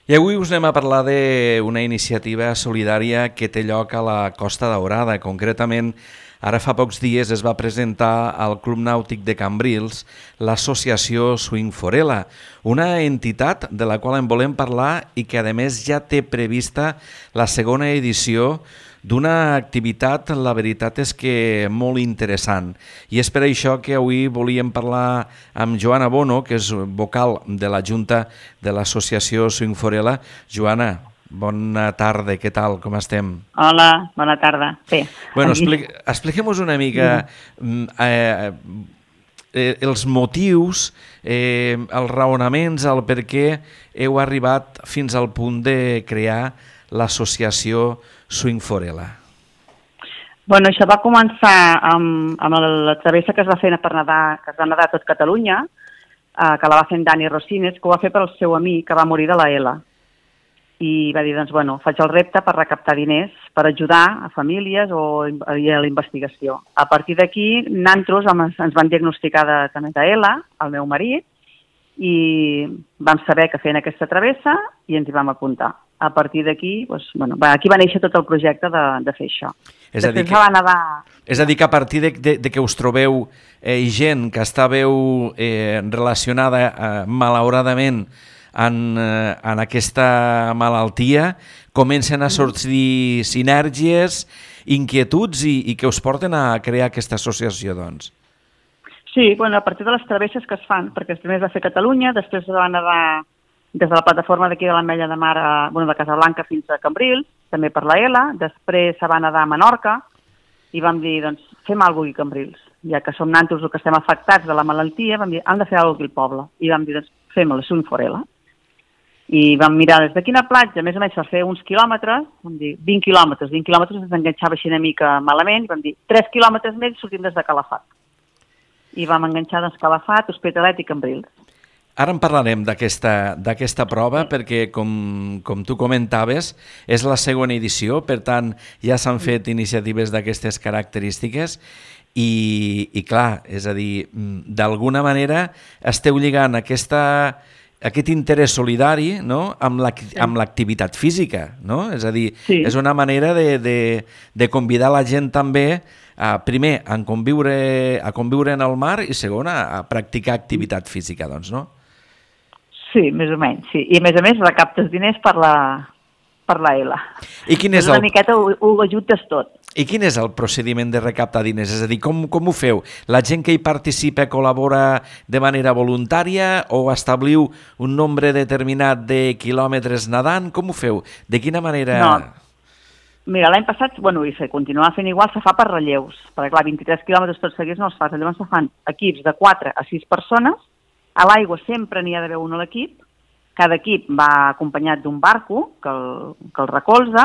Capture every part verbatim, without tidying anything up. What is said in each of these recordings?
I avui us anem a parlar d'una iniciativa solidària que té lloc a la Costa Daurada. Concretament, ara fa pocs dies es va presentar al Club Nàutic de Cambrils l'associació Swing Forella, una entitat de la qual en volem parlar i que a més ja té prevista la segona edició d'una activitat, la veritat és que molt interessant. I és per això que avui volíem parlar amb Joana Bono, que és vocal de la Junta de l'associació Swing Forella. Joana, bona tarda, què tal, com estem? Hola, bona tarda. Bé, bueno, expli expliquem-nos una mica eh, eh, els motius, eh, els raonaments, el per què heu arribat fins al punt de crear l'associació Swing Forella. Bueno, això va començar amb, amb la travessa que es va fer per nedar, que es va nedar a tot Catalunya, eh, que la va fer en Dani Rosines, que ho va fer pel seu amic que va morir de la E L A. I va dir, doncs, bueno, faig el repte per recaptar diners per ajudar a famílies o a la investigació. A partir d'aquí, nosaltres ens van diagnosticar de, també de E L A, el meu marit, i vam saber que feien aquesta travessa i ens hi vam apuntar. A partir d'aquí, doncs, bueno, aquí va néixer tot el projecte de, de fer això. És a, dir que, va nedar... és a dir que a partir de, de, de que us trobeu eh, gent que estàveu eh, relacionada eh, malauradament en, eh, en aquesta malaltia, comencen a sortir sinergies, inquietuds i, i que us porten a crear aquesta associació, doncs. Sí, bueno, a partir de les travesses que es fan, perquè primer es va fer Catalunya, després es va nedar des de la plataforma d'aquí de l'Ametlla de Mar, a, bueno, de Casablanca fins a Cambrils, també per la E L A, després se va nedar a Menorca i vam dir, doncs, fem alguna cosa a Cambrils. Ja que som nantos o que estem afectats de la malaltia, vam dir, hem de fer alguna cosa aquí al poble. I vam dir, doncs, fem-ho, la Swing Forella. I vam mirar des de quina platja, més o menys per fer uns quilòmetres, vam dir, vint quilòmetres, vint quilòmetres ens enganxava així una mica malament, i vam dir, tres quilòmetres més i sortim des de Calafat. I vam enganxar doncs Calafat, Hospitalet i Cambrils. Ara en parlarem d'aquesta prova perquè, com, com tu comentaves, és la segona edició, per tant, ja s'han fet iniciatives d'aquestes característiques i, i clar, és a dir, d'alguna manera esteu lligant aquesta, aquest interès solidari, no?, amb l'activitat física, no? És a dir, sí. És una manera de, de, de convidar la gent també a, primer, a conviure, a conviure en el mar i, segon, a, a practicar activitat física, doncs, no? Sí, més o menys, sí. I a més a més recaptes diners per la, per la E L A. I quin és el... Una miqueta ho, ho ajutes tot. I quin és el procediment de recaptar diners? És a dir, com, com ho feu? La gent que hi participa col·labora de manera voluntària o establir un nombre determinat de quilòmetres nedant? Com ho feu? De quina manera... No. Mira, l'any passat, bueno, i se continua fent igual, se fa per relleus. Perquè, clar, vint-i-tres quilòmetres tots seguits no els fas. Llavors se fan equips de quatre a sis persones. A l'aigua sempre n'hi ha d'haver un a l'equip. Cada equip va acompanyat d'un barco que el, que el recolza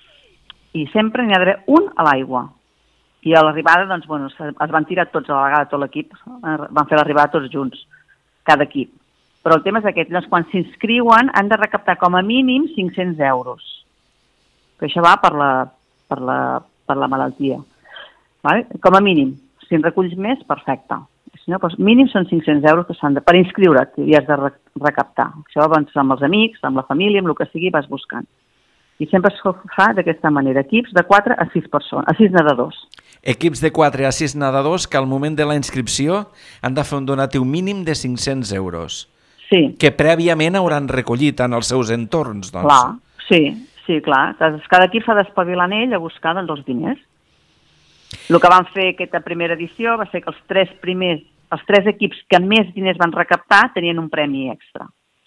i sempre n'hi ha d'haver un a l'aigua. I a l'arribada, doncs, bueno, es van tirar tots a la vegada, tot l'equip, van fer l'arribada tots junts, cada equip. Però el tema és aquest, doncs, quan s'inscriuen han de recaptar com a mínim cinc-cents euros. Que això va per la, per la, per la malaltia. Vale? Com a mínim. Si en reculls més, perfecte. Si no, doncs mínim són cinc-cents euros que s'han de... Per inscriure't i has de recaptar. Això doncs, amb els amics, amb la família, amb el que sigui, vas buscant. I sempre es fa d'aquesta manera. Equips de quatre a sis persones, a sis nedadors. Equips de quatre a sis nedadors que al moment de la inscripció han de fer un donatiu mínim de cinc-cents euros. Sí. Que prèviament hauran recollit en els seus entorns, doncs. Clar, sí, sí, clar. Cada equip s'ha d'espavilar en ell a buscar doncs, els diners. El que van fer aquesta primera edició va ser que els tres primers, els tres equips que més diners van recaptar tenien un premi extra.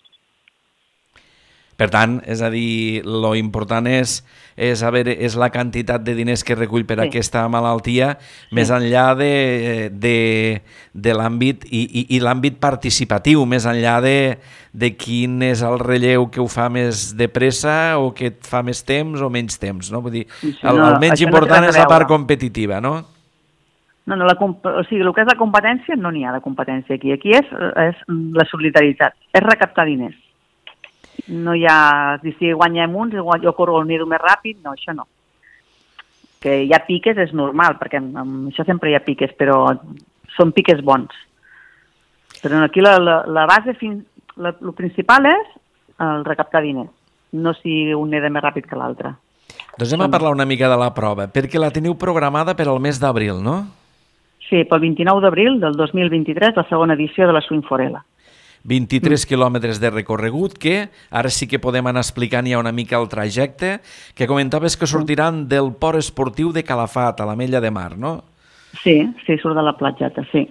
Per tant, és a dir, lo important és, és, a veure, és la quantitat de diners que recull per sí. aquesta malaltia, sí. més enllà de, de, de l'àmbit i, i, i l'àmbit participatiu, més enllà de, de quin és el relleu que ho fa més de pressa o que et fa més temps o menys temps, no? Vull dir, sí, el, el menys important no és la part competitiva, no? No, no, la, o sigui, el que és la competència no n'hi ha de competència aquí. Aquí és, és la solidaritat, és recaptar diners. No hi ha, si guanyem uns, jo corro el nido més ràpid, no, això no. Que hi ha piques és normal, perquè amb això sempre hi ha piques, però són piques bons. Però aquí la, la, la base, fin, la, el principal és el recaptar diners. no si un neda més ràpid que l'altre. Doncs anem a parlar una mica de la prova, perquè la teniu programada per al mes d'abril, no? Sí, pel vint-i-nou d'abril del dos mil vint-i-tres, la segona edició de la Swing Forella. vint-i-tres quilòmetres de recorregut que ara sí que podem anar explicant ja una mica el trajecte, que comentaves que sortiran del port esportiu de Calafat, a l'Ametlla de Mar, no? Sí, sí, surt de la platjata, sí.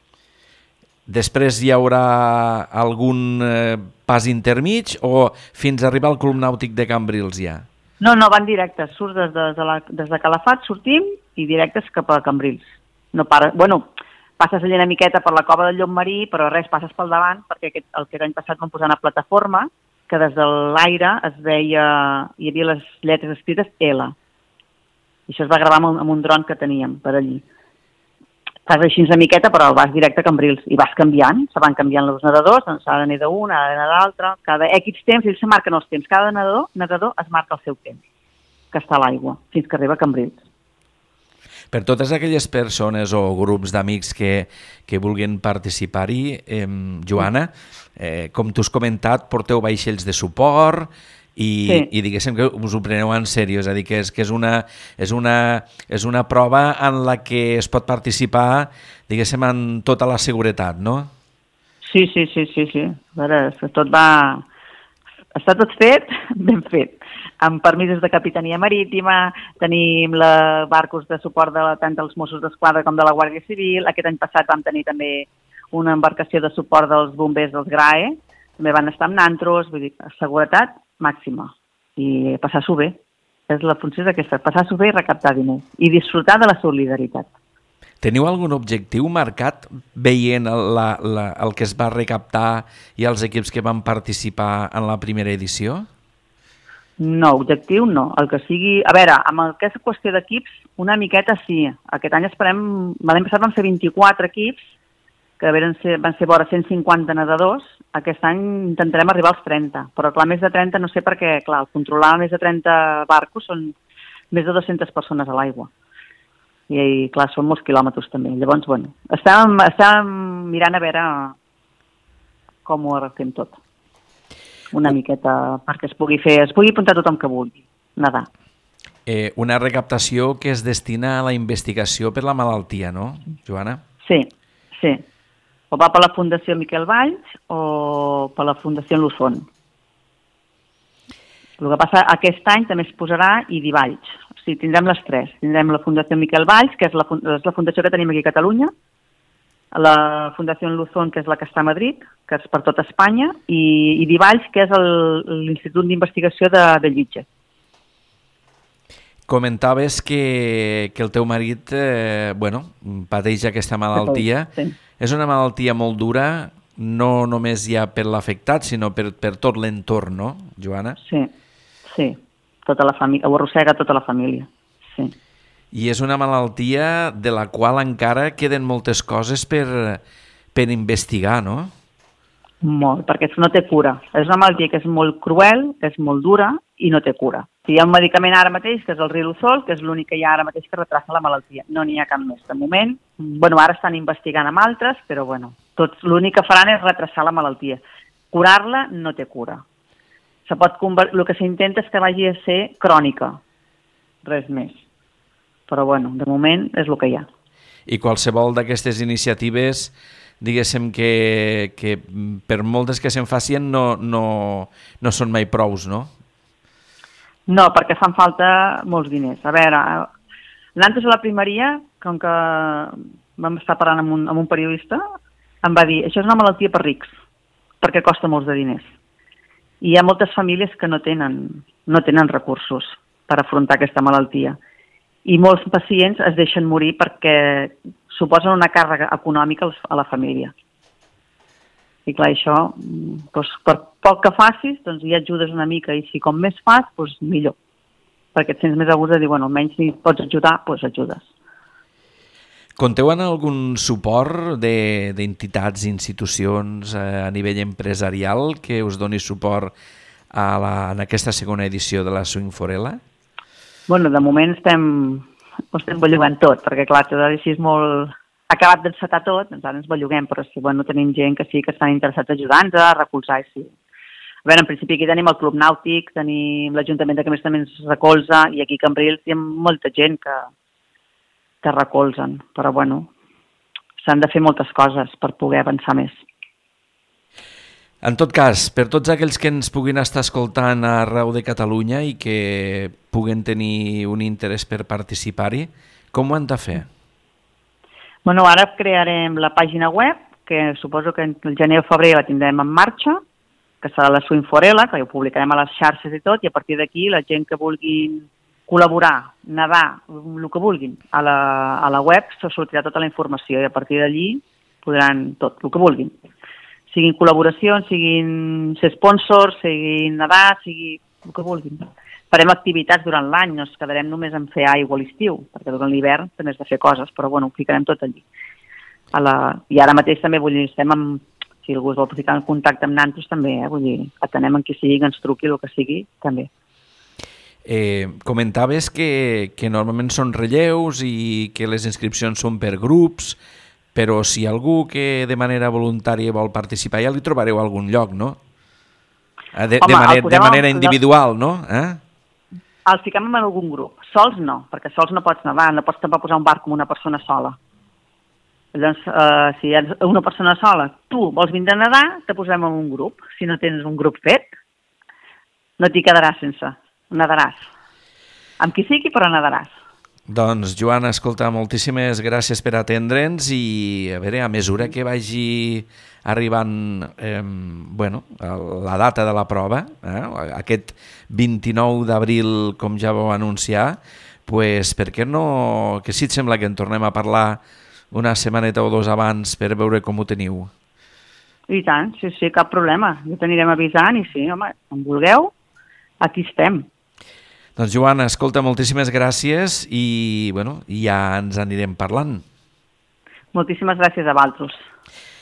Després hi haurà algun eh, pas intermig o fins a arribar al Club Nàutic de Cambrils ja? No, no, van directes. Surt des de, de, la, des de Calafat, sortim i directes cap a Cambrils. No para... Bueno, passes allà una miqueta per la cova del Llop Marí, però res, passes pel davant, perquè aquest, el que l'any passat van posar una plataforma que des de l'aire es veia, hi havia les lletres escrites L. I això es va gravar amb un, amb un dron que teníem per allí. Fas així una miqueta, però vas directe a Cambrils. I vas canviant, se van canviant els nedadors, doncs s'ha d'anar d'un, ha d'anar d'altre. Cada X temps, ells se marquen els temps. Cada nedador, nedador es marca el seu temps, que està a l'aigua, fins que arriba a Cambrils. Per totes aquelles persones o grups d'amics que, que vulguin participar-hi, eh, Joana, eh, com tu has comentat, porteu vaixells de suport i, sí. i diguéssim que us ho preneu en sèrio, és a dir, que és, que és, una, és, una, és una prova en la que es pot participar, diguéssim, en tota la seguretat, no? Sí, sí, sí, sí, sí. A veure, tot va... Està tot fet, ben fet. Amb permisos de Capitania Marítima, tenim la barcos de suport de, tant dels Mossos d'Esquadra com de la Guàrdia Civil. Aquest any passat vam tenir també una embarcació de suport dels bombers dels G R A E, també van estar amb nantros, vull dir, seguretat màxima. I passar-s'ho bé. És la funció d'aquesta, passar-s'ho bé i recaptar diners. I disfrutar de la solidaritat. Teniu algun objectiu marcat veient la, la, el que es va recaptar i els equips que van participar en la primera edició? No, objectiu no. El que sigui... A veure, amb el que és qüestió d'equips, una miqueta sí. Aquest any esperem... L'any passat van ser vint-i-quatre equips, que van ser, van ser vora cent cinquanta nedadors. Aquest any intentarem arribar als trenta. Però clar, més de trenta no sé perquè, clar, controlar més de trenta barcos són més de dues-centes persones a l'aigua. I, i clar, són molts quilòmetres també. Llavors, bueno, estàvem, estàvem mirant a veure com ho fem tot. Una miqueta perquè es pugui fer, es pugui apuntar tothom que vulgui, nedar. Eh, una recaptació que es destina a la investigació per la malaltia, no, Joana? Sí, sí. O va per la Fundació Miquel Valls o per la Fundació Luzón. El que passa, aquest any també es posarà I D I Valls. O sigui, tindrem les tres. Tindrem la Fundació Miquel Valls, que és la, és la fundació que tenim aquí a Catalunya, la Fundació Luzón, que és la que està a Madrid, que és per tot Espanya, i I D I Valls, que és l'Institut d'Investigació de Bellvitge. Comentaves que, que el teu marit eh, bueno, pateix aquesta malaltia. Sí. És una malaltia molt dura, no només ja per l'afectat, sinó per, per tot l'entorn, no, Joana? Sí, sí. Tota la família, ho arrossega tota la família, sí. I és una malaltia de la qual encara queden moltes coses per, per investigar, no? Molt, perquè no té cura. És una malaltia que és molt cruel, que és molt dura i no té cura. Hi ha un medicament ara mateix, que és el Riluzol, que és l'únic que hi ha ara mateix que retrasa la malaltia. No n'hi ha cap més. De moment, bueno, ara estan investigant amb altres, però bueno, tots l'únic que faran és retrasar la malaltia. Curar-la no té cura. Se pot conver... El que s'intenta és que vagi a ser crònica, res més. Però bueno, de moment és el que hi ha. I qualsevol d'aquestes iniciatives, diguéssim que, que per moltes que se'n facin no, no, no són mai prous, no? No, perquè fan falta molts diners. A veure, l'antes a la primeria, com que vam estar parlant amb un, amb un periodista, em va dir, això és una malaltia per rics, perquè costa molts de diners. I hi ha moltes famílies que no tenen, no tenen recursos per afrontar aquesta malaltia. I molts pacients es deixen morir perquè suposen una càrrega econòmica a la família. I clar, això, doncs, per poc que facis, doncs ja ajudes una mica, i si com més fas, doncs millor. Perquè et sents més a gust de dir, bueno, almenys si pots ajudar, doncs ajudes. Conteu en algun suport d'entitats, institucions eh, a nivell empresarial que us doni suport a la, en aquesta segona edició de la Swing Forella? Bueno, de moment estem, estem bellugant tot, perquè clar, tot així és molt acabat d'encetar tot, doncs ara ens belluguem, però sí, bueno, tenim gent que sí que estan interessats a ajudar-nos, a recolzar, sí. A veure, en principi aquí tenim el Club Nàutic, tenim l'Ajuntament de que més també ens recolza, i aquí a Cambrils hi ha molta gent que, que recolzen, però bueno, s'han de fer moltes coses per poder avançar més. En tot cas, per tots aquells que ens puguin estar escoltant arreu de Catalunya i que puguen tenir un interès per participar-hi, com ho han de fer? Bueno, ara crearem la pàgina web, que suposo que el gener o febrer la tindrem en marxa, que serà la Swimforella, que ho publicarem a les xarxes i tot, i a partir d'aquí la gent que vulguin col·laborar, nedar, el que vulguin, a la, a la web se sortirà tota la informació i a partir d'allí podran tot, el que vulguin. Siguin col·laboracions, siguin ser sponsors, siguin nedar, sigui el que vulguin. Farem activitats durant l'any, no ens quedarem només en fer aigua a l'estiu, perquè durant l'hivern també has de fer coses, però bueno, ho ficarem tot allí. A la... I ara mateix també, vull dir, estem amb... Si algú es vol ficar en contacte amb nantos també, eh? Vull dir, atenem en qui sigui, que ens truqui, el que sigui, també. Eh, comentaves que, que normalment són relleus i que les inscripcions són per grups, però si algú que de manera voluntària vol participar ja li trobareu algun lloc, no? De, Home, de, manera, de manera individual, no? Eh? El fiquem en algun grup. Sols no, perquè sols no pots nedar, no pots tampoc posar un barc com una persona sola. Llavors, eh, si hi ha una persona sola, tu vols vindre a nedar, te posem en un grup. Si no tens un grup fet, no t'hi quedaràs sense. Nedaràs. Amb qui sigui, però nedaràs. Doncs, Joana, escolta, moltíssimes gràcies per atendre'ns i, a veure, a mesura que vagi arribant eh, bueno, la data de la prova, eh, aquest vint-i-nou d'abril, com ja vau anunciar, pues, per què no, que sí et sembla que en tornem a parlar una setmaneta o dos abans per veure com ho teniu? I tant, sí, sí, cap problema. Jo t'anirem avisant i sí, home, em vulgueu, aquí estem. Doncs, Joana, escolta, moltíssimes gràcies i, bueno, ja ens anirem parlant. Moltíssimes gràcies a vosaltres.